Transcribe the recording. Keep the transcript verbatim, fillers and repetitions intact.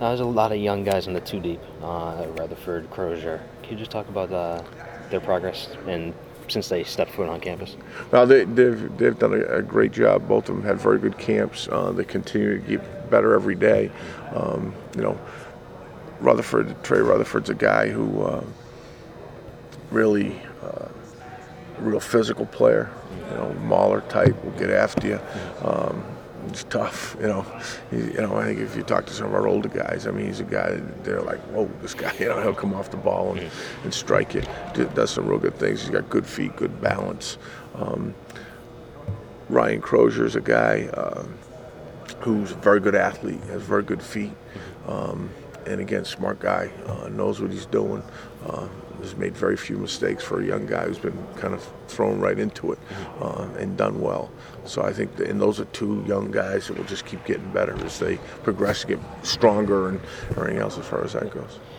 Uh, there's a lot of young guys in the two deep. Uh, Rutherford, Crozier. Can you just talk about uh, their progress and since they stepped foot on campus? Well, they, they've they've done a, a great job. Both of them had very good camps. Uh, they continue to get better every day. Um, you know, Rutherford, Trey Rutherford's a guy who uh, really uh, a real physical player. You know, Mauler type will get after you. Um, It's tough, you know. He, you know, I think if you talk to some of our older guys, I mean, he's a guy that they're like, whoa, this guy, you know, he'll come off the ball and, and strike you. Does some real good things. He's got good feet, good balance. Um, Ryan Crozier's a guy uh, who's a very good athlete, has very good feet, um, and again, smart guy, uh, knows what he's doing. Uh, has made very few mistakes for a young guy who's been kind of thrown right into it uh, and done well. So I think, that, and those are two young guys that will just keep getting better as they progress, get stronger, and everything else as far as that goes.